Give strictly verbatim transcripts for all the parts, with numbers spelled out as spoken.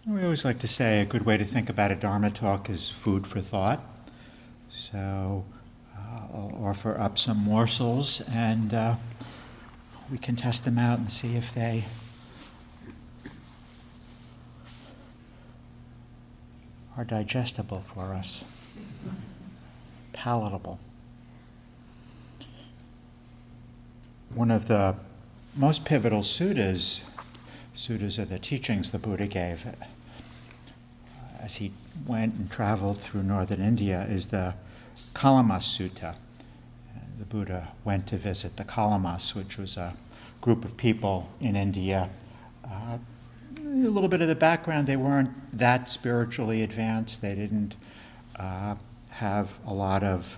We always like to say a good way to think about a Dharma talk is food for thought. So uh, I'll offer up some morsels and uh, we can test them out and see if they are digestible for us, palatable. One of the most pivotal suttas, suttas are the teachings the Buddha gave as he went and traveled through northern India, is the Kalamas Sutta. The Buddha went to visit the Kalamas, which was a group of people in India. Uh, a little bit of the background, they weren't that spiritually advanced. They didn't uh, have a lot of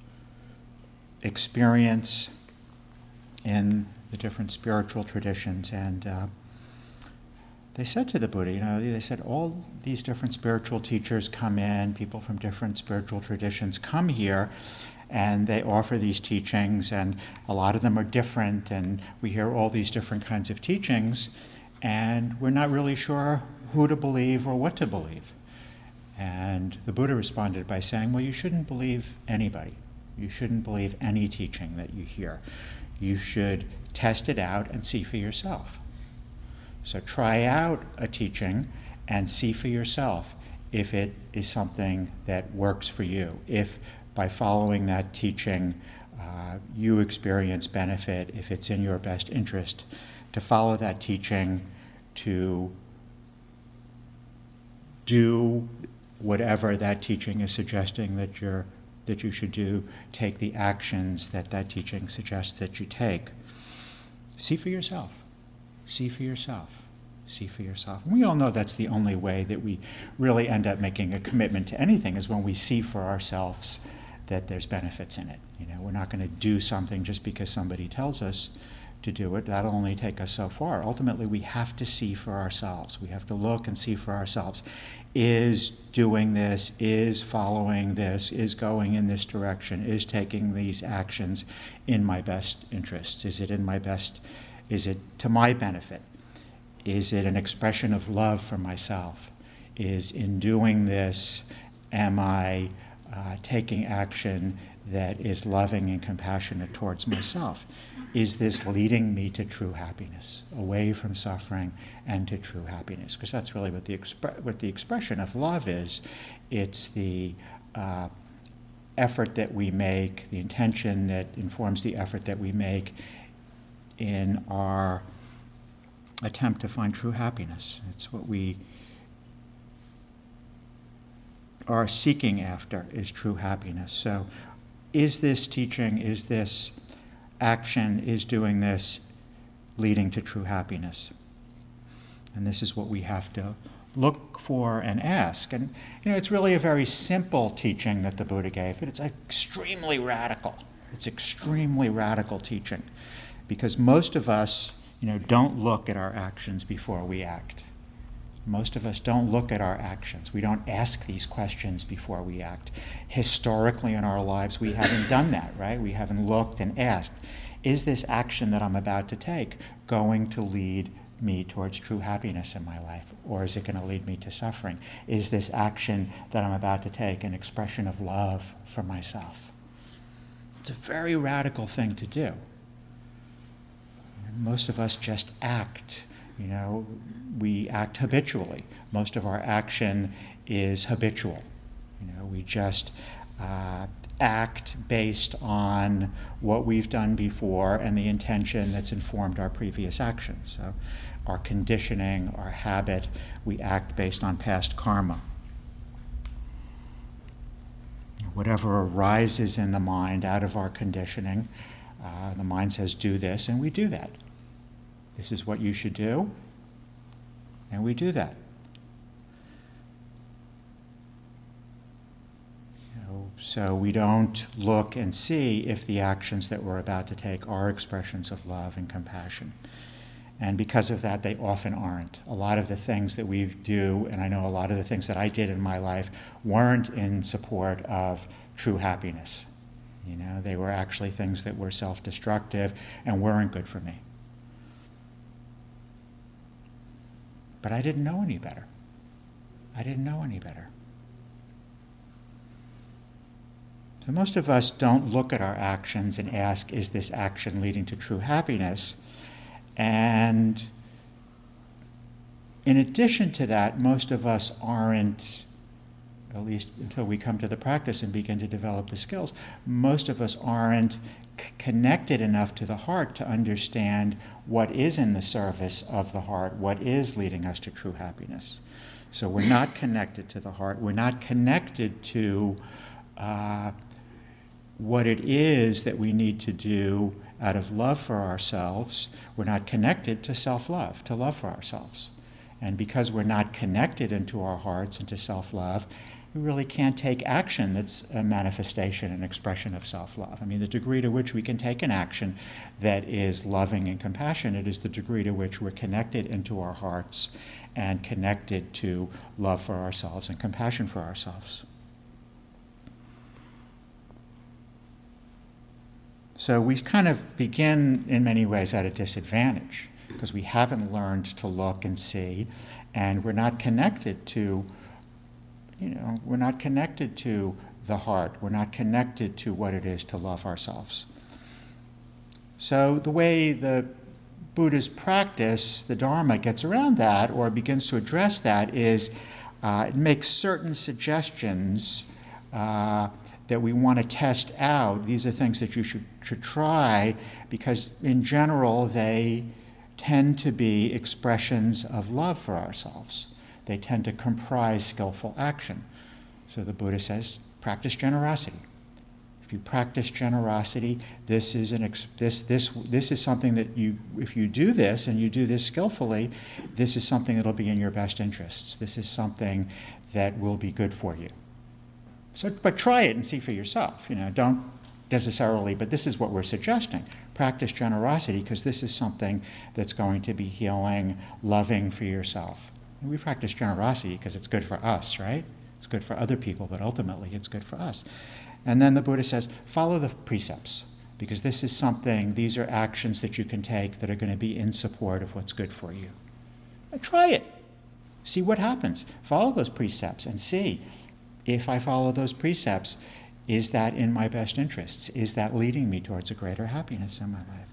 experience in the different spiritual traditions. And uh, they said to the Buddha, you know, they said, all these different spiritual teachers come in, people from different spiritual traditions come here, and they offer these teachings, and a lot of them are different, and we hear all these different kinds of teachings, and we're not really sure who to believe or what to believe. And the Buddha responded by saying, well, you shouldn't believe anybody. You shouldn't believe any teaching that you hear. You should test it out and see for yourself. So try out a teaching and see for yourself if it is something that works for you. If by following that teaching uh, you experience benefit, if it's in your best interest to follow that teaching, to do whatever that teaching is suggesting that you're that you should do, take the actions that that teaching suggests that you take. See for yourself. See for yourself. See for yourself. And we all know that's the only way that we really end up making a commitment to anything, is when we see for ourselves that there's benefits in it. You know, we're not going to do something just because somebody tells us to do it. That'll only take us so far. Ultimately, we have to see for ourselves. We have to look and see for ourselves. Is doing this, is following this, is going in this direction, is taking these actions in my best interests? Is it in my best, is it to my benefit? Is it an expression of love for myself? Is in doing this, am I uh, taking action that is loving and compassionate towards myself? Is this leading me to true happiness, away from suffering and to true happiness? Because that's really what the expre- what the expression of love is. It's the uh, effort that we make, the intention that informs the effort that we make in our attempt to find true happiness. It's what we are seeking after, is true happiness. So is this teaching, is this action, is doing this leading to true happiness? And this is what we have to look for and ask. And you know, it's really a very simple teaching that the Buddha gave, but it's extremely radical. It's extremely radical teaching, because most of us, you know, don't look at our actions before we act. Most of us don't look at our actions. We don't ask these questions before we act. Historically in our lives, we haven't done that, right? We haven't looked and asked, is this action that I'm about to take going to lead me towards true happiness in my life, or is it going to lead me to suffering? Is this action that I'm about to take an expression of love for myself? It's a very radical thing to do. Most of us just act. You know, we act habitually. Most of our action is habitual. You know, we just uh, act based on what we've done before and the intention that's informed our previous actions. So our conditioning, our habit, we act based on past karma. Whatever arises in the mind out of our conditioning, uh, the mind says, do this, and we do that. This is what you should do, and we do that. You know, so we don't look and see if the actions that we're about to take are expressions of love and compassion. And because of that, they often aren't. A lot of the things that we do, and I know a lot of the things that I did in my life, weren't in support of true happiness. You know, they were actually things that were self-destructive and weren't good for me. But I didn't know any better. I didn't know any better. So most of us don't look at our actions and ask, is this action leading to true happiness? And in addition to that, most of us aren't, at least until we come to the practice and begin to develop the skills, most of us aren't c- connected enough to the heart to understand what is in the service of the heart, what is leading us to true happiness. So we're not connected to the heart. We're not connected to uh, what it is that we need to do out of love for ourselves. We're not connected to self-love, to love for ourselves. And because we're not connected into our hearts and to self-love, we really can't take action that's a manifestation and expression of self-love. I mean, the degree to which we can take an action that is loving and compassionate is the degree to which we're connected into our hearts and connected to love for ourselves and compassion for ourselves. So we kind of begin in many ways at a disadvantage because we haven't learned to look and see, and we're not connected to, you know, we're not connected to the heart. We're not connected to what it is to love ourselves. So the way the Buddha's practice, the Dharma, gets around that or begins to address that is uh, it makes certain suggestions uh, that we want to test out. These are things that you should, should try because in general they tend to be expressions of love for ourselves. They tend to comprise skillful action. So the Buddha says, practice generosity. If you practice generosity, this is an ex- this this this is something that you, if you do this and you do this skillfully, this is something that'll be in your best interests. This is something that will be good for you. So, but try it and see for yourself. You know, don't necessarily, but this is what we're suggesting. Practice generosity because this is something that's going to be healing, loving for yourself. And we practice generosity because it's good for us, right? It's good for other people, but ultimately it's good for us. And then the Buddha says, follow the precepts because this is something, these are actions that you can take that are going to be in support of what's good for you. And try it. See what happens. Follow those precepts and see. If I follow those precepts, is that in my best interests? Is that leading me towards a greater happiness in my life?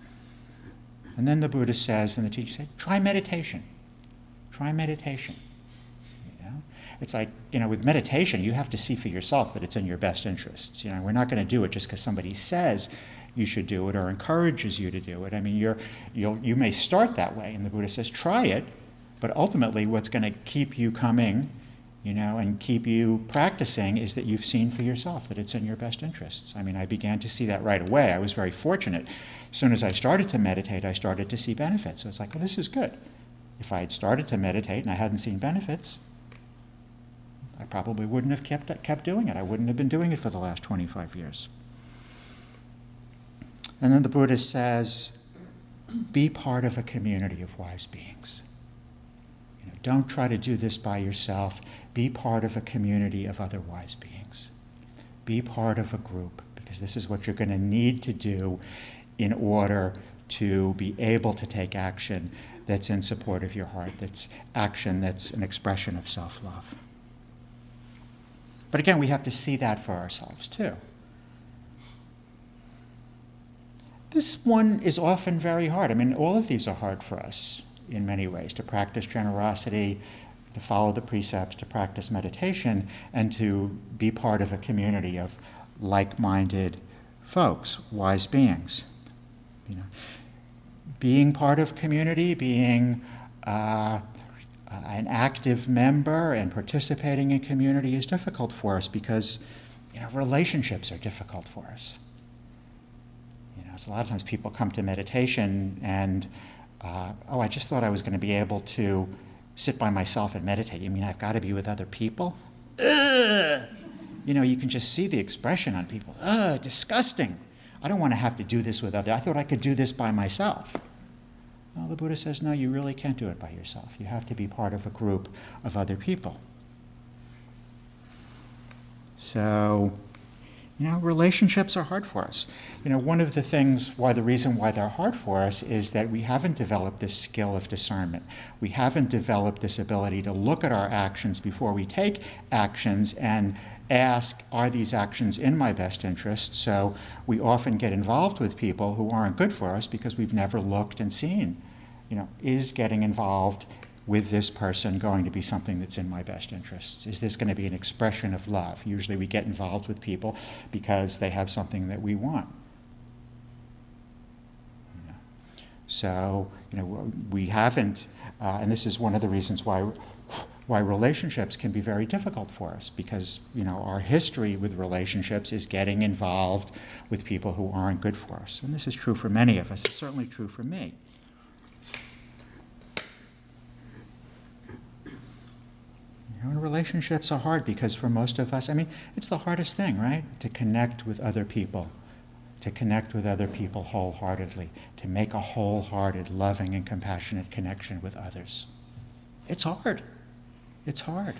And then the Buddha says, and the teacher said, try meditation. Try meditation. You know? It's like, you know, with meditation, you have to see for yourself that it's in your best interests. You know, we're not going to do it just because somebody says you should do it or encourages you to do it. I mean, you're, you'll, you may start that way, and the Buddha says, try it, but ultimately what's going to keep you coming, you know, and keep you practicing is that you've seen for yourself that it's in your best interests. I mean, I began to see that right away. I was very fortunate. As soon as I started to meditate, I started to see benefits. So it's like, well, this is good. If I had started to meditate and I hadn't seen benefits, I probably wouldn't have kept kept doing it. I wouldn't have been doing it for the last twenty-five years. And then the Buddha says, be part of a community of wise beings. You know, don't try to do this by yourself. Be part of a community of other wise beings. Be part of a group, because this is what you're going to need to do in order to be able to take action that's in support of your heart, that's action that's an expression of self-love. But again, we have to see that for ourselves too. This one is often very hard. I mean, all of these are hard for us in many ways, to practice generosity, to follow the precepts, to practice meditation, and to be part of a community of like-minded folks, wise beings. You know, being part of community, being uh, an active member and participating in community is difficult for us because, you know, relationships are difficult for us. You know, so a lot of times people come to meditation and, uh, oh, I just thought I was going to be able to sit by myself and meditate. You mean I've got to be with other people? Ugh! You know, you can just see the expression on people. Ugh, disgusting. I don't want to have to do this with others. I thought I could do this by myself. Well, the Buddha says, no, you really can't do it by yourself. You have to be part of a group of other people. So You know, relationships are hard for us. You know, one of the things, why the reason why they're hard for us is that we haven't developed this skill of discernment. We haven't developed this ability to look at our actions before we take actions and ask, are these actions in my best interest? So we often get involved with people who aren't good for us because we've never looked and seen, you know, is getting involved with this person going to be something that's in my best interests? Is this going to be an expression of love? Usually we get involved with people because they have something that we want. You know. So, you know, we haven't, uh, and this is one of the reasons why why relationships can be very difficult for us, because, you know, our history with relationships is getting involved with people who aren't good for us. And this is true for many of us. It's certainly true for me. You know, and relationships are hard because for most of us, I mean, it's the hardest thing, right? To connect with other people, to connect with other people wholeheartedly, to make a wholehearted, loving, and compassionate connection with others. It's hard. It's hard.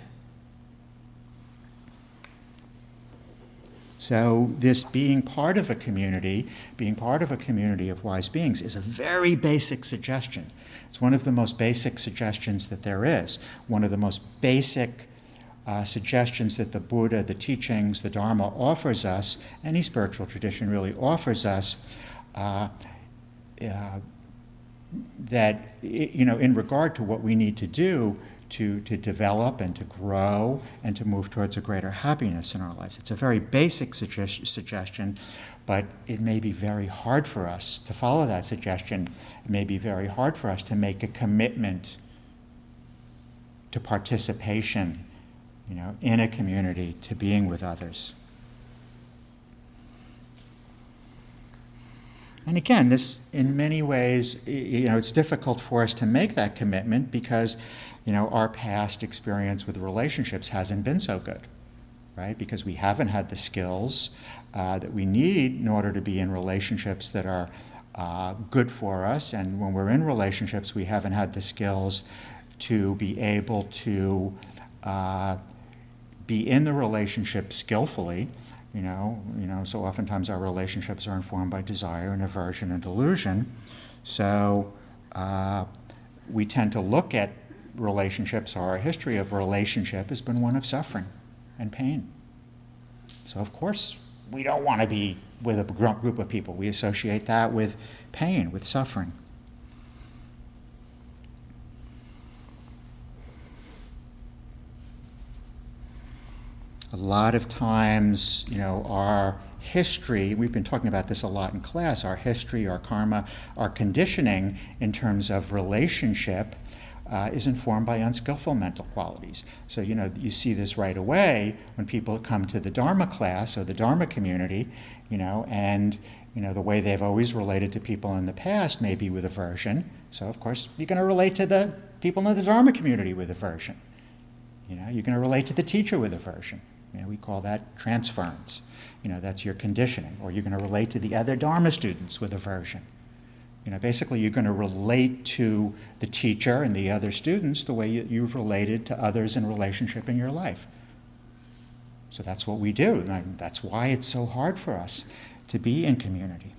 So this being part of a community, being part of a community of wise beings is a very basic suggestion. It's one of the most basic suggestions that there is, one of the most basic uh, suggestions that the Buddha, the teachings, the Dharma offers us, any spiritual tradition really offers us, uh, uh, that, you know, in regard to what we need to do to, to develop and to grow and to move towards a greater happiness in our lives. It's a very basic suggest- suggestion, but it may be very hard for us to follow that suggestion. It may be very hard for us to make a commitment to participation, you know, in a community, to being with others. And again, this, in many ways, you know, it's difficult for us to make that commitment because, you know, our past experience with relationships hasn't been so good, right? Because we haven't had the skills uh, that we need in order to be in relationships that are uh, good for us. And when we're in relationships, we haven't had the skills to be able to uh, be in the relationship skillfully. You know, you know, so oftentimes our relationships are informed by desire and aversion and delusion. So uh, we tend to look at relationships, or our history of relationship has been one of suffering and pain. So of course, we don't want to be with a group of people. We associate that with pain, with suffering. A lot of times, you know, our history, we've been talking about this a lot in class, our history, our karma, our conditioning in terms of relationship uh, is informed by unskillful mental qualities. So, you know, you see this right away when people come to the Dharma class or the Dharma community, you know, and, you know, the way they've always related to people in the past may be with aversion. So, of course, you're going to relate to the people in the Dharma community with aversion. You know, you're going to relate to the teacher with aversion. You know, we call that transference. You know, that's your conditioning. Or you're going to relate to the other Dharma students with aversion. You know, basically you're going to relate to the teacher and the other students the way you, you've related to others in relationship in your life. So that's what we do. And that's why it's so hard for us to be in community.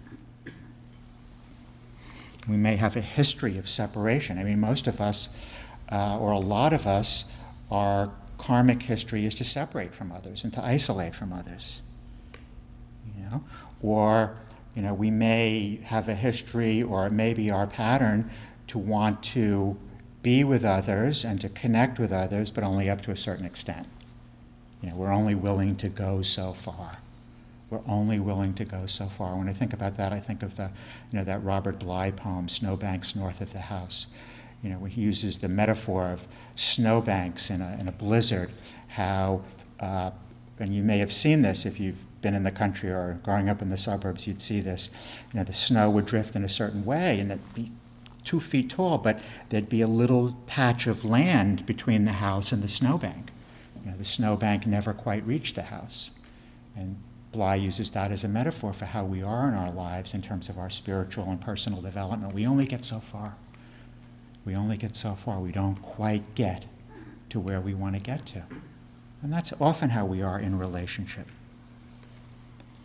We may have a history of separation. I mean, most of us, uh, or a lot of us, are karmic history is to separate from others and to isolate from others, you know, or, you know, we may have a history, or it may be our pattern to want to be with others and to connect with others, but only up to a certain extent. You know, we're only willing to go so far. We're only willing to go so far. When I think about that, I think of the, you know, that Robert Bly poem, Snowbanks North of the House. You know, he uses the metaphor of snowbanks in a, in a blizzard, how, uh, and you may have seen this if you've been in the country or growing up in the suburbs, you'd see this, you know, the snow would drift in a certain way and it'd be two feet tall, but there'd be a little patch of land between the house and the snowbank. You know, the snowbank never quite reached the house. And Bly uses that as a metaphor for how we are in our lives in terms of our spiritual and personal development. We only get so far. We only get so far. We don't quite get to where we want to get to. And that's often how we are in relationship.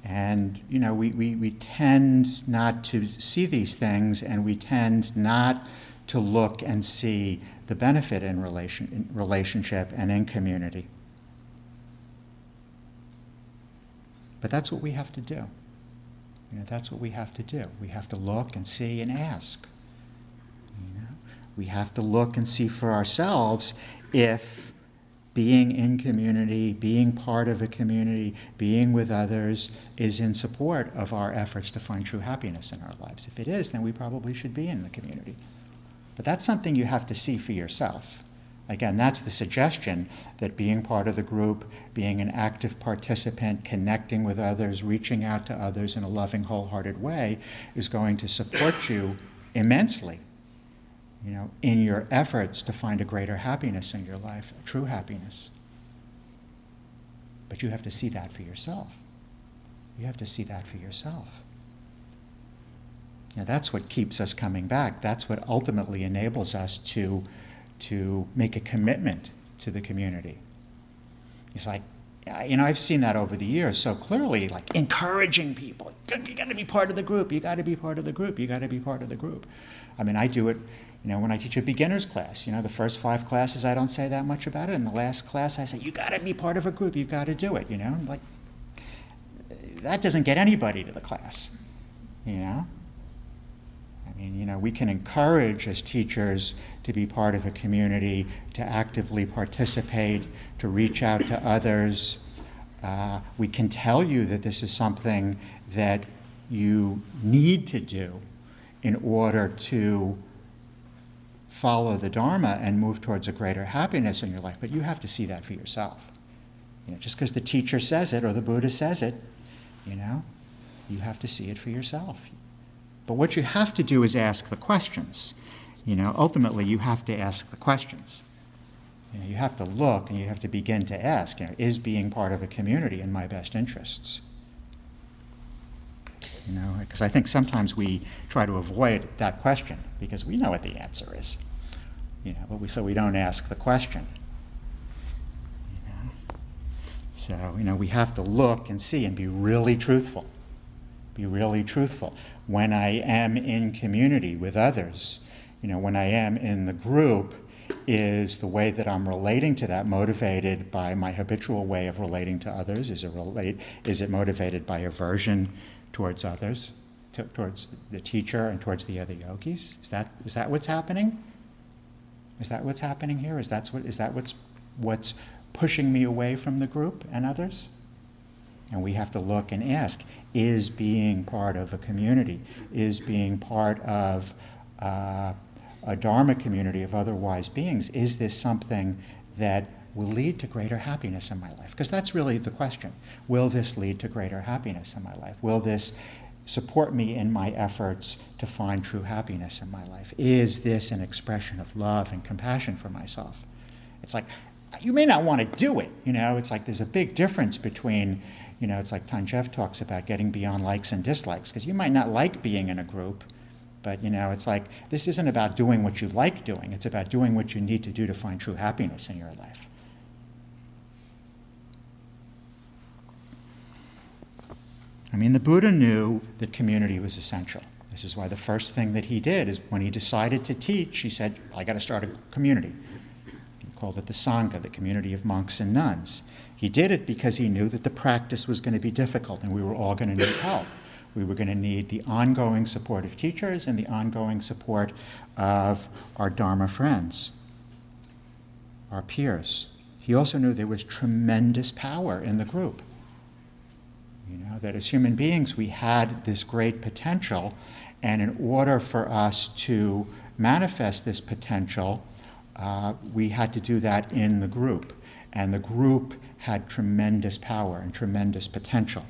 And, you know, we, we, we tend not to see these things, and we tend not to look and see the benefit in, relation, in relationship and in community. But that's what we have to do. You know, that's what we have to do. We have to look and see and ask. You know, we have to look and see for ourselves if being in community, being part of a community, being with others is in support of our efforts to find true happiness in our lives. If it is, then we probably should be in the community. But that's something you have to see for yourself. Again, that's the suggestion, that being part of the group, being an active participant, connecting with others, reaching out to others in a loving, wholehearted way is going to support you immensely, you know, in your efforts to find a greater happiness in your life, a true happiness. But you have to see that for yourself. You have to see that for yourself. Now, that's what keeps us coming back. That's what ultimately enables us to, to make a commitment to the community. It's like, you know, I've seen that over the years so clearly, like encouraging people. You got to be part of the group. You got to be part of the group. You got to be part of the group. I mean, I do it, you know, when I teach a beginner's class. You know, the first five classes, I don't say that much about it. In the last class, I say, you got to be part of a group. You got to do it, you know. Like, that doesn't get anybody to the class, you know. I mean, you know, we can encourage as teachers to be part of a community, to actively participate, to reach out to others. Uh, we can tell you that this is something that you need to do in order to follow the Dharma and move towards a greater happiness in your life. But you have to see that for yourself. You know, just because the teacher says it or the Buddha says it, you know, you have to see it for yourself. But what you have to do is ask the questions. You know, ultimately, you have to ask the questions. You know, you have to look and you have to begin to ask, you know, is being part of a community in my best interests? You know, because I think sometimes we try to avoid that question because we know what the answer is. You know, but we so we don't ask the question. You know? So, you know, we have to look and see and be really truthful. Be really truthful. When I am in community with others, you know, when I am in the group, is the way that I'm relating to that motivated by my habitual way of relating to others? Is it relate? Is it motivated by aversion towards others, to, towards the teacher and towards the other yogis? Is that is that what's happening? Is that what's happening here? Is that what is that what's what's pushing me away from the group and others? And we have to look and ask, is being part of a community, is being part of uh, a Dharma community of other wise beings, is this something that will lead to greater happiness in my life? Because that's really the question. Will this lead to greater happiness in my life? Will this support me in my efforts to find true happiness in my life? Is this an expression of love and compassion for myself? It's like, you may not want to do it, you know, it's like there's a big difference between, you know, it's like Tanjev talks about getting beyond likes and dislikes, because you might not like being in a group, but, you know, it's like, this isn't about doing what you like doing, it's about doing what you need to do to find true happiness in your life. I mean, the Buddha knew that community was essential. This is why the first thing that he did is when he decided to teach, he said, I got to start a community. He called it the Sangha, the community of monks and nuns. He did it because he knew that the practice was going to be difficult and we were all going to need help. We were going to need the ongoing support of teachers and the ongoing support of our Dharma friends, our peers. He also knew there was tremendous power in the group. You know, that as human beings we had this great potential, and in order for us to manifest this potential, uh, we had to do that in the group. And the group had tremendous power and tremendous potential.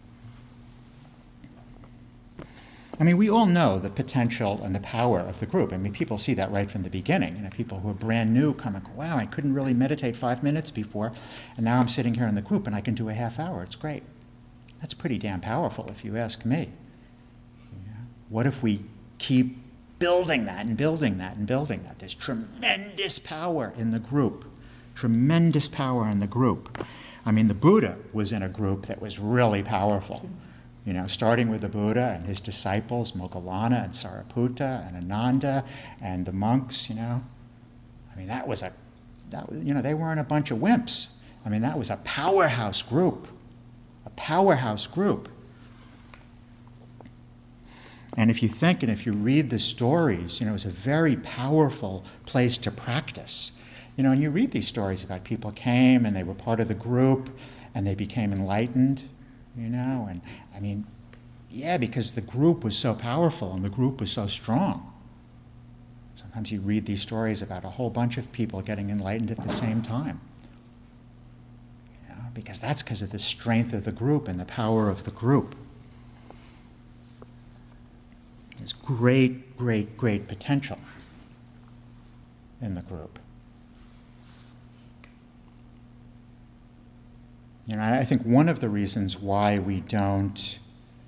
I mean, we all know the potential and the power of the group. I mean, people see that right from the beginning. You know, people who are brand new come and go, wow, I couldn't really meditate five minutes before, and now I'm sitting here in the group and I can do a half hour. It's great. That's pretty damn powerful if you ask me. Yeah. What if we keep building that and building that and building that? There's tremendous power in the group. Tremendous power in the group. I mean, the Buddha was in a group that was really powerful. You know, starting with the Buddha and his disciples, Moggallana and Sariputta and Ananda and the monks, you know. I mean, that was a, that was, you know, they weren't a bunch of wimps. I mean, that was a powerhouse group, a powerhouse group. And if you think and if you read the stories, you know, it's a very powerful place to practice. You know, and you read these stories about people came and they were part of the group and they became enlightened, you know, and I mean, yeah, because the group was so powerful and the group was so strong. Sometimes you read these stories about a whole bunch of people getting enlightened at the same time. You know, because that's because of the strength of the group and the power of the group. There's great, great, great potential in the group. You know, I think one of the reasons why we don't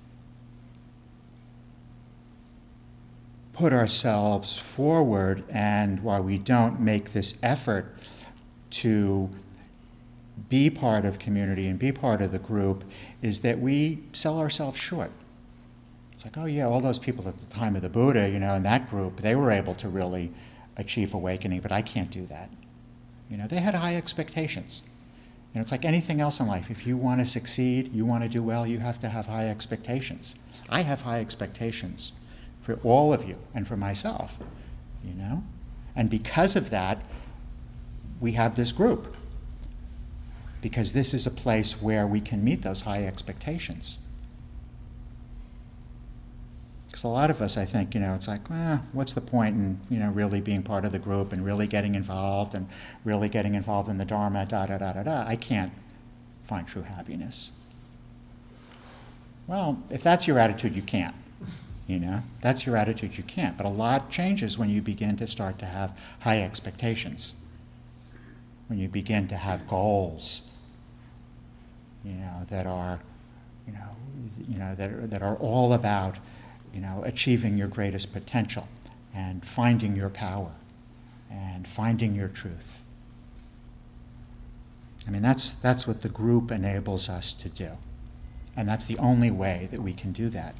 put ourselves forward and why we don't make this effort to be part of community and be part of the group is that we sell ourselves short. It's like, oh yeah, all those people at the time of the Buddha, you know, in that group, they were able to really achieve awakening, but I can't do that. You know, they had high expectations. You know, it's like anything else in life. If you want to succeed, you want to do well, you have to have high expectations. I have high expectations for all of you and for myself, you know? And because of that, we have this group. Because this is a place where we can meet those high expectations. Because a lot of us, I think, you know, it's like, well, what's the point in, you know, really being part of the group and really getting involved and really getting involved in the Dharma, da, da, da, da, da. I can't find true happiness. Well, if that's your attitude, you can't, you know. That's your attitude, you can't. But a lot changes when you begin to start to have high expectations, when you begin to have goals, you know, that are, you know, you know, that are, that are all about, you know, achieving your greatest potential and finding your power and finding your truth. I mean, that's that's what the group enables us to do. And that's the only way that we can do that.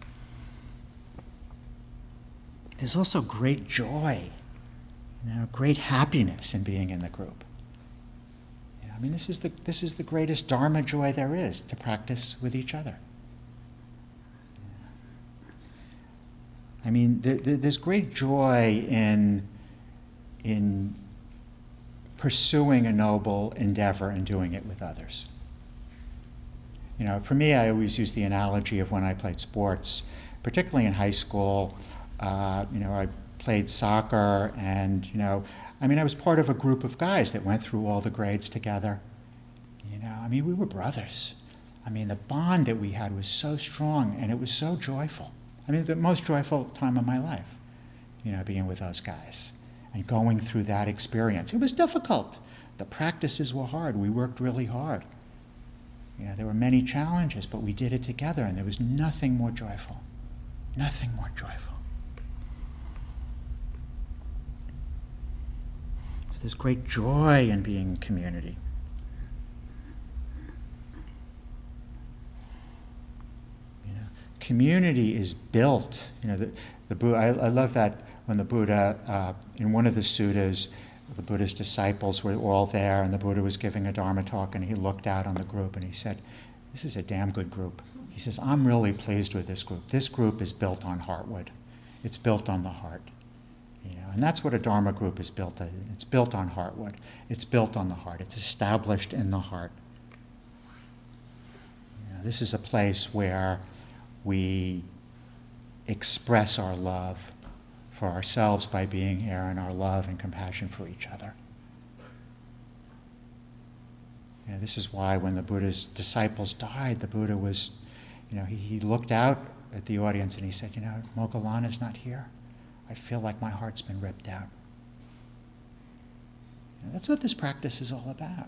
There's also great joy, you know, great happiness in being in the group. You know, I mean, this is the this is the greatest Dharma joy there is, to practice with each other. I mean, th- th- there's great joy in, in pursuing a noble endeavor and doing it with others. You know, for me, I always use the analogy of when I played sports, particularly in high school. Uh, you know, I played soccer, and, you know, I mean, I was part of a group of guys that went through all the grades together. You know, I mean, we were brothers. I mean, the bond that we had was so strong, and it was so joyful. I mean, the most joyful time of my life, you know, being with those guys and going through that experience. It was difficult. The practices were hard. We worked really hard. You know, there were many challenges, but we did it together, and there was nothing more joyful. Nothing more joyful. So there's great joy in being in community. Community is built. You know, the, the Buddha. I, I love that when the Buddha, uh, in one of the suttas, the Buddha's disciples were all there, and the Buddha was giving a Dharma talk, and he looked out on the group, and he said, "This is a damn good group." He says, "I'm really pleased with this group. This group is built on heartwood. It's built on the heart." You know, and that's what a Dharma group is built on. It's built on heartwood. It's built on the heart. It's established in the heart. You know, this is a place where we express our love for ourselves by being here, and our love and compassion for each other. You know, this is why when the Buddha's disciples died, the Buddha was, you know, he, he looked out at the audience and he said, you know, Moggallana's not here. I feel like my heart's been ripped out. You know, that's what this practice is all about.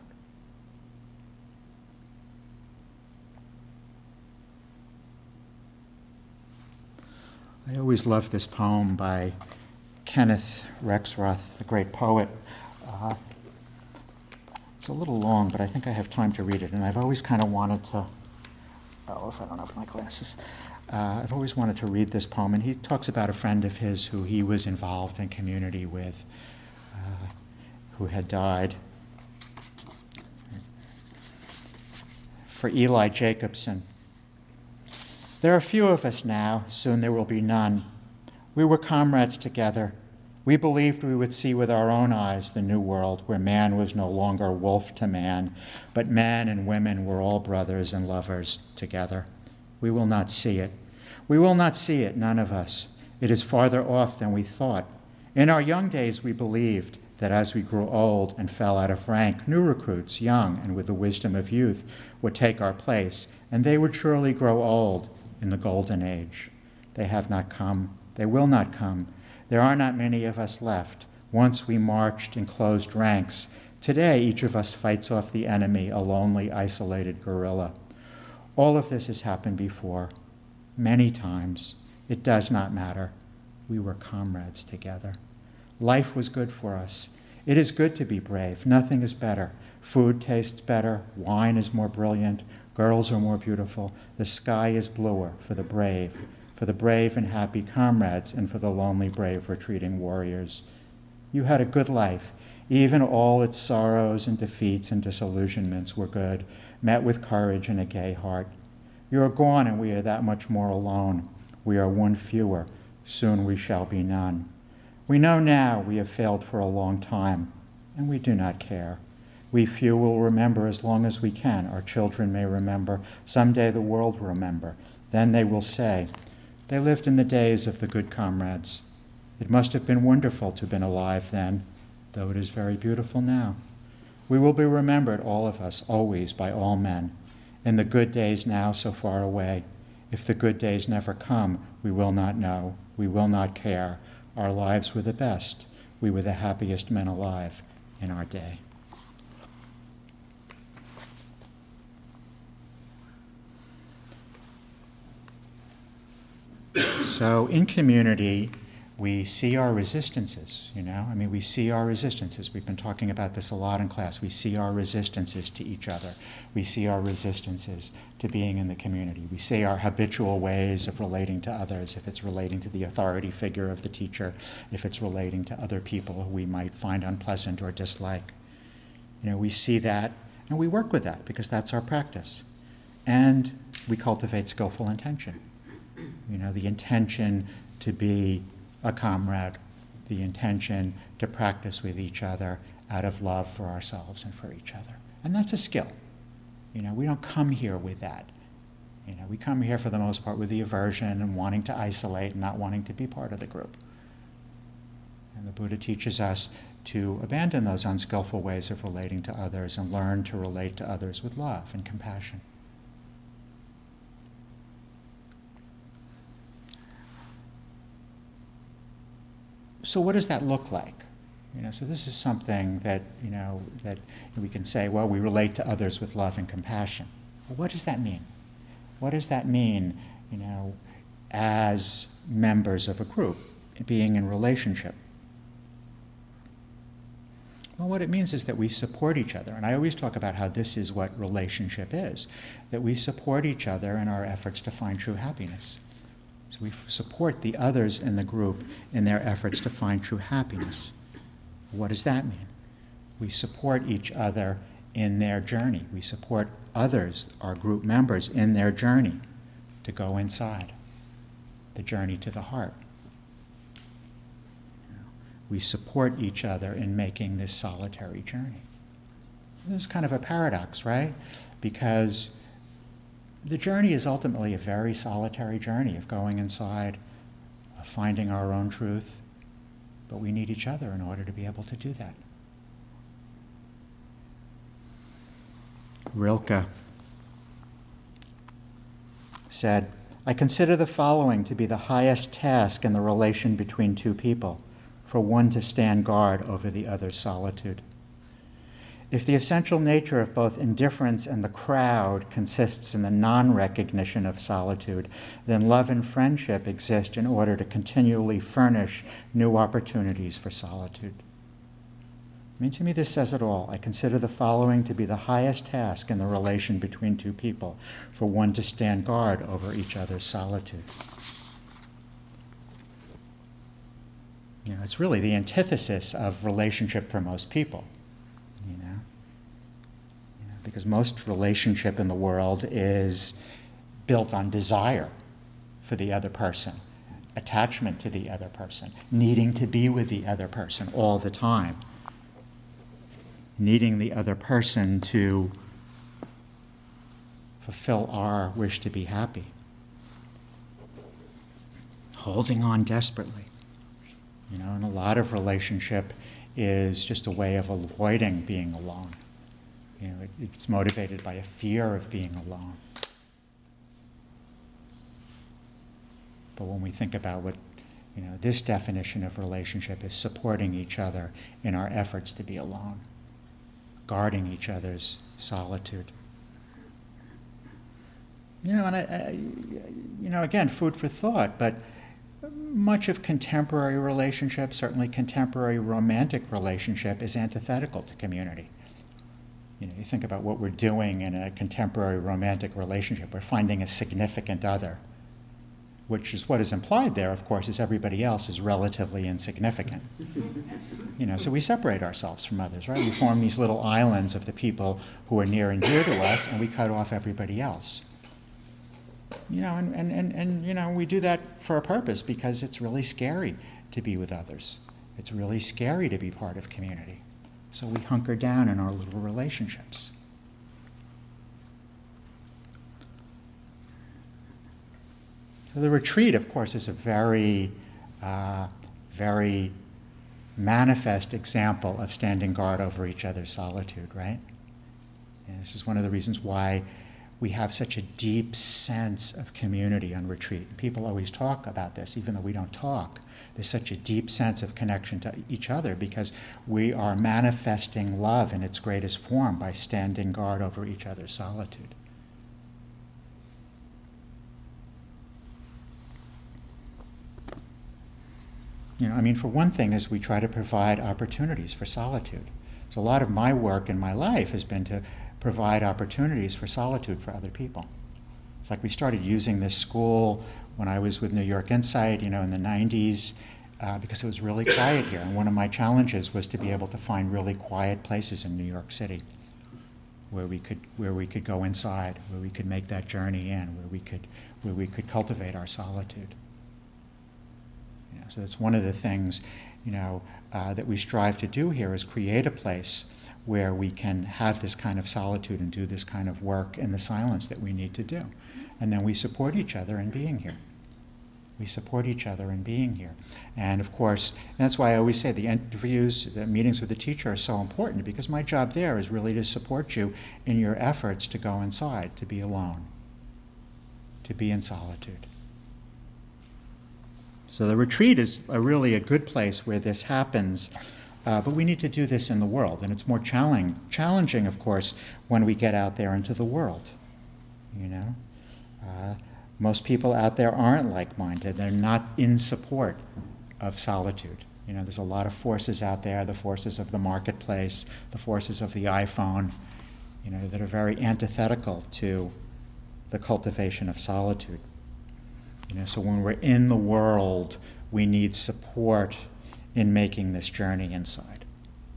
I always love this poem by Kenneth Rexroth, the great poet. Uh, It's a little long, but I think I have time to read it, and I've always kind of wanted to, oh, if I don't have my glasses, uh, I've always wanted to read this poem, and he talks about a friend of his who he was involved in community with, uh, who had died. For Eli Jacobson. There are few of us now, soon there will be none. We were comrades together. We believed we would see with our own eyes the new world where man was no longer wolf to man, but men and women were all brothers and lovers together. We will not see it. We will not see it, none of us. It is farther off than we thought. In our young days we believed that as we grew old and fell out of rank, new recruits, young and with the wisdom of youth, would take our place, and they would surely grow old in the golden age. They have not come. They will not come. There are not many of us left. Once we marched in closed ranks. Today, each of us fights off the enemy, a lonely, isolated guerrilla. All of this has happened before, many times. It does not matter. We were comrades together. Life was good for us. It is good to be brave. Nothing is better. Food tastes better. Wine is more brilliant. Girls are more beautiful. The sky is bluer for the brave, for the brave and happy comrades, and for the lonely, brave, retreating warriors. You had a good life. Even all its sorrows and defeats and disillusionments were good, met with courage and a gay heart. You are gone, and we are that much more alone. We are one fewer. Soon we shall be none. We know now we have failed for a long time, and we do not care. We few will remember as long as we can. Our children may remember. Someday the world will remember. Then they will say, they lived in the days of the good comrades. It must have been wonderful to have been alive then, though it is very beautiful now. We will be remembered, all of us, always by all men. In the good days now so far away. If the good days never come, we will not know. We will not care. Our lives were the best. We were the happiest men alive in our day. So in community, we see our resistances, you know? I mean, we see our resistances. We've been talking about this a lot in class. We see our resistances to each other. We see our resistances to being in the community. We see our habitual ways of relating to others, if it's relating to the authority figure of the teacher, if it's relating to other people who we might find unpleasant or dislike. You know, we see that, and we work with that because that's our practice. And we cultivate skillful intention. You know, the intention to be a comrade, the intention to practice with each other out of love for ourselves and for each other. And that's a skill. You know, we don't come here with that. You know, we come here for the most part with the aversion and wanting to isolate and not wanting to be part of the group. And the Buddha teaches us to abandon those unskillful ways of relating to others and learn to relate to others with love and compassion. So what does that look like? You know, so this is something that, you know, that we can say, well, we relate to others with love and compassion. Well, what does that mean? What does that mean, you know, as members of a group, being in relationship? Well, what it means is that we support each other. And I always talk about how this is what relationship is, that we support each other in our efforts to find true happiness. So we support the others in the group in their efforts to find true happiness. What does that mean? We support each other in their journey. We support others, our group members, in their journey to go inside, the journey to the heart. We support each other in making this solitary journey. This is kind of a paradox, right? Because the journey is ultimately a very solitary journey of going inside, of finding our own truth, but we need each other in order to be able to do that. Rilke said, I consider the following to be the highest task in the relation between two people, for one to stand guard over the other's solitude. If the essential nature of both indifference and the crowd consists in the non-recognition of solitude, then love and friendship exist in order to continually furnish new opportunities for solitude. I mean, to me, this says it all. I consider the following to be the highest task in the relation between two people, for one to stand guard over each other's solitude. You know, it's really the antithesis of relationship for most people, you know? You know, because most relationship in the world is built on desire for the other person, attachment to the other person, needing to be with the other person all the time, needing the other person to fulfill our wish to be happy, holding on desperately. You know, and a lot of relationship is just a way of avoiding being alone. You know, it, it's motivated by a fear of being alone. But when we think about what, you know, this definition of relationship is supporting each other in our efforts to be alone, guarding each other's solitude. You know, and I, I, you know, again, food for thought, but much of contemporary relationship, certainly contemporary romantic relationship, is antithetical to community. You know, you think about what we're doing in a contemporary romantic relationship. We're finding a significant other, which is what is implied there, of course, is everybody else is relatively insignificant. You know, so we separate ourselves from others, right? We form these little islands of the people who are near and dear to us, and we cut off everybody else. You know, and, and, and, and, you know, we do that for a purpose because it's really scary to be with others. It's really scary to be part of community. So we hunker down in our little relationships. So the retreat, of course, is a very, uh, very manifest example of standing guard over each other's solitude, right? And this is one of the reasons why we have such a deep sense of community on retreat. People always talk about this, even though we don't talk. There's such a deep sense of connection to each other because we are manifesting love in its greatest form by standing guard over each other's solitude. You know, I mean, for one thing is we try to provide opportunities for solitude. So a lot of my work in my life has been to provide opportunities for solitude for other people. It's like we started using this school when I was with New York Insight, you know, in the nineties, uh, because it was really quiet here. And one of my challenges was to be able to find really quiet places in New York City where we could where we could go inside, where we could make that journey in, where we could where we could cultivate our solitude. You know, so that's one of the things, you know, uh, that we strive to do here is create a place where we can have this kind of solitude and do this kind of work in the silence that we need to do. And then we support each other in being here. We support each other in being here. And of course, that's why I always say the interviews, the meetings with the teacher are so important, because my job there is really to support you in your efforts to go inside, to be alone, to be in solitude. So the retreat is a really a good place where this happens, uh, but we need to do this in the world. And it's more challenging, challenging, of course, when we get out there into the world, you know. Uh, most people out there aren't like-minded. They're not in support of solitude. You know, there's a lot of forces out there, the forces of the marketplace, the forces of the iPhone, you know, that are very antithetical to the cultivation of solitude. You know, so when we're in the world, we need support in making this journey inside.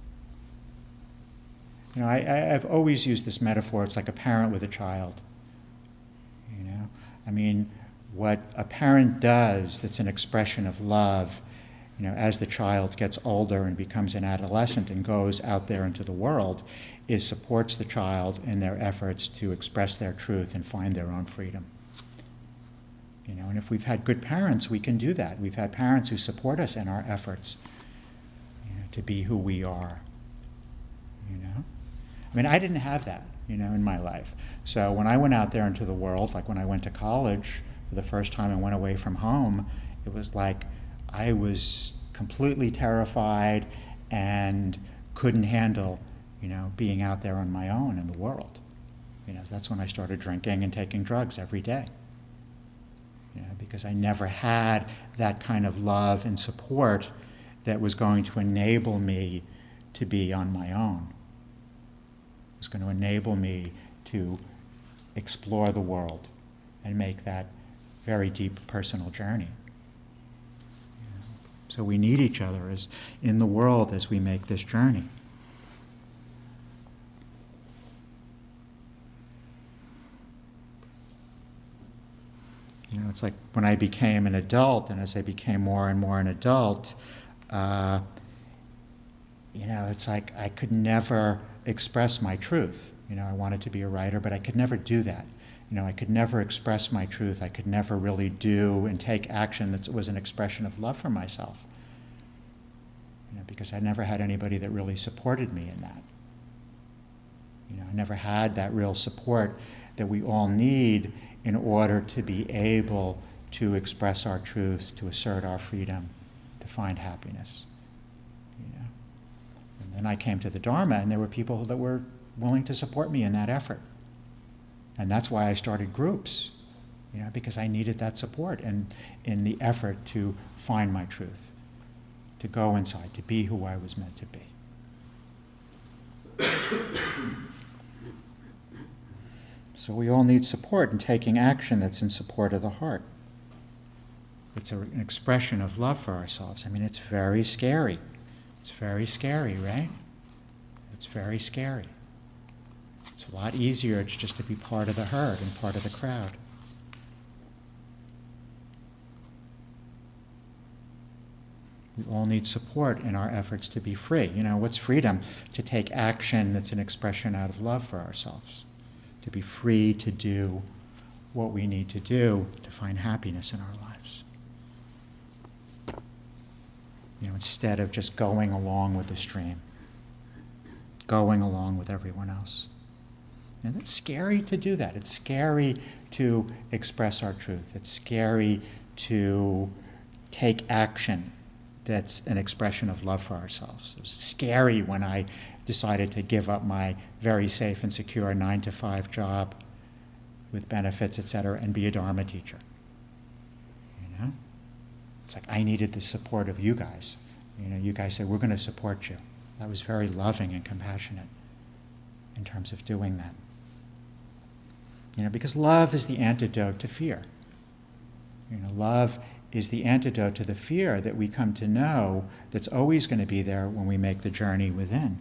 You know, I, I, I've always used this metaphor. It's like a parent with a child. You know, I mean, what a parent does that's an expression of love, you know, as the child gets older and becomes an adolescent and goes out there into the world, is supports the child in their efforts to express their truth and find their own freedom. You know, and if we've had good parents, we can do that. We've had parents who support us in our efforts, you know, to be who we are. You know, I mean, I didn't have that, you know, in my life. So when I went out there into the world, like when I went to college for the first time and went away from home, it was like I was completely terrified and couldn't handle, you know, being out there on my own in the world. You know, that's when I started drinking and taking drugs every day. You know, because I never had that kind of love and support that was going to enable me to be on my own. It was going to enable me to explore the world and make that very deep personal journey. So we need each other as in the world as we make this journey. You know, it's like when I became an adult, and as I became more and more an adult, uh, you know, it's like I could never express my truth. You know, I wanted to be a writer, but I could never do that. You know, I could never express my truth. I could never really do and take action that was an expression of love for myself. You know, because I never had anybody that really supported me in that. You know, I never had that real support that we all need in order to be able to express our truth, to assert our freedom, to find happiness. You know, and then I came to the Dharma, and there were people that were willing to support me in that effort. And that's why I started groups, you know, because I needed that support and in the effort to find my truth, to go inside, to be who I was meant to be. So we all need support in taking action that's in support of the heart. It's a, an expression of love for ourselves. I mean, it's very scary. It's very scary, right? It's very scary. It's a lot easier just to be part of the herd and part of the crowd. We all need support in our efforts to be free. You know, what's freedom? To take action that's an expression out of love for ourselves. To be free to do what we need to do to find happiness in our lives. You know, instead of just going along with the stream, going along with everyone else. And it's scary to do that. It's scary to express our truth. It's scary to take action that's an expression of love for ourselves. It was scary when I decided to give up my very safe and secure nine to five job with benefits, et cetera, and be a Dharma teacher. You know? It's like I needed the support of you guys. You know, you guys said, we're going to support you. That was very loving and compassionate in terms of doing that. You know, because love is the antidote to fear. You know, love is the antidote to the fear that we come to know that's always going to be there when we make the journey within.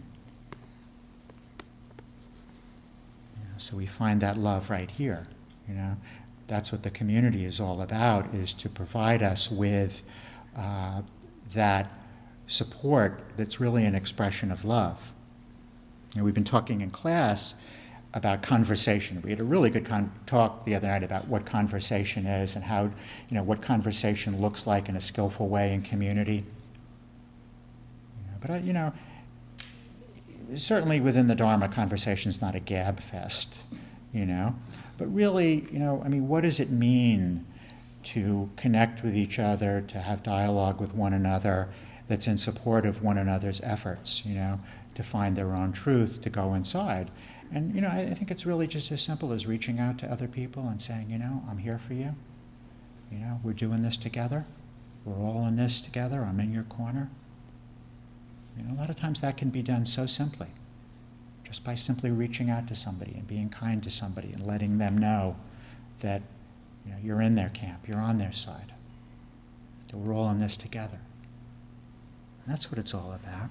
You know, so we find that love right here. You know, that's what the community is all about, is to provide us with uh, that support that's really an expression of love. You know, we've been talking in class about conversation. We had a really good con- talk the other night about what conversation is and how, you know, what conversation looks like in a skillful way in community. You know, but, uh, you know, certainly within the Dharma, conversation is not a gab fest, you know. But really, you know, I mean, what does it mean to connect with each other, to have dialogue with one another that's in support of one another's efforts, you know, to find their own truth, to go inside. And, you know, I, I think it's really just as simple as reaching out to other people and saying, you know, I'm here for you. You know, we're doing this together. We're all in this together. I'm in your corner. You know, a lot of times that can be done so simply, just by simply reaching out to somebody and being kind to somebody and letting them know that, you know, you're in their camp, you're on their side, that we're all in this together. And that's what it's all about.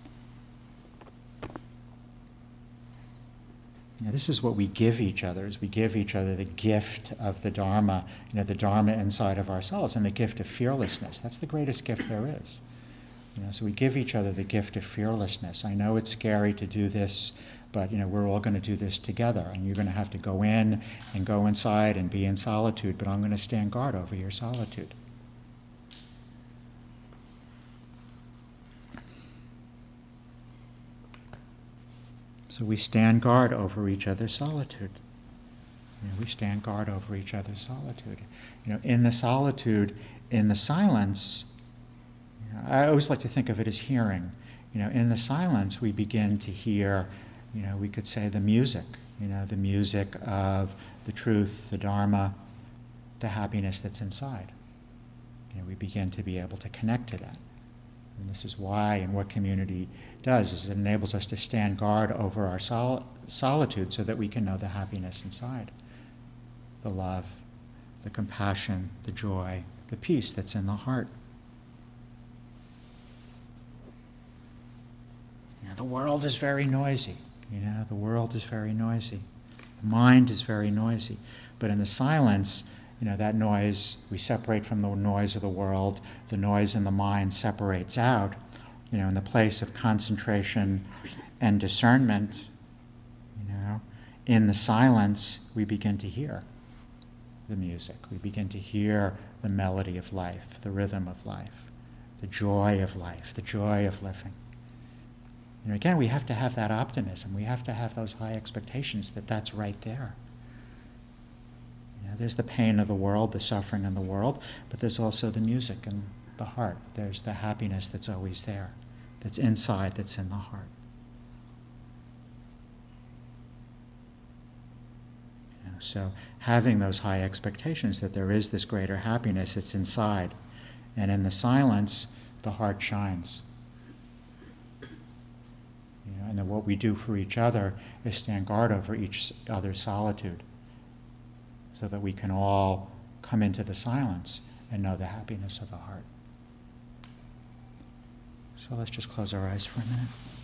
You know, this is what we give each other, is we give each other the gift of the Dharma, you know, the Dharma inside of ourselves, and the gift of fearlessness. That's the greatest gift there is. You know, so we give each other the gift of fearlessness. I know it's scary to do this, but, you know, we're all going to do this together, and you're going to have to go in and go inside and be in solitude, but I'm going to stand guard over your solitude. So we stand guard over each other's solitude. You know, we stand guard over each other's solitude. You know, in the solitude, in the silence, you know, I always like to think of it as hearing. You know, in the silence, we begin to hear, you know, we could say the music, you know, the music of the truth, the Dharma, the happiness that's inside. You know, we begin to be able to connect to that. And this is why and what community does, is it enables us to stand guard over our sol- solitude so that we can know the happiness inside, the love, the compassion, the joy, the peace that's in the heart. You know, the world is very noisy. You know, the world is very noisy. The mind is very noisy. But in the silence, you know, that noise, we separate from the noise of the world. The noise in the mind separates out. You know, in the place of concentration and discernment, you know, in the silence, we begin to hear the music. We begin to hear the melody of life, the rhythm of life, the joy of life, the joy of living. You know, again, we have to have that optimism. We have to have those high expectations that that's right there. You know, there's the pain of the world, the suffering in the world, but there's also the music and the heart. There's the happiness that's always there, that's inside, that's in the heart. You know, so having those high expectations that there is this greater happiness, it's inside. And in the silence, the heart shines. You know, and then what we do for each other is stand guard over each other's solitude, so that we can all come into the silence and know the happiness of the heart. So let's just close our eyes for a minute.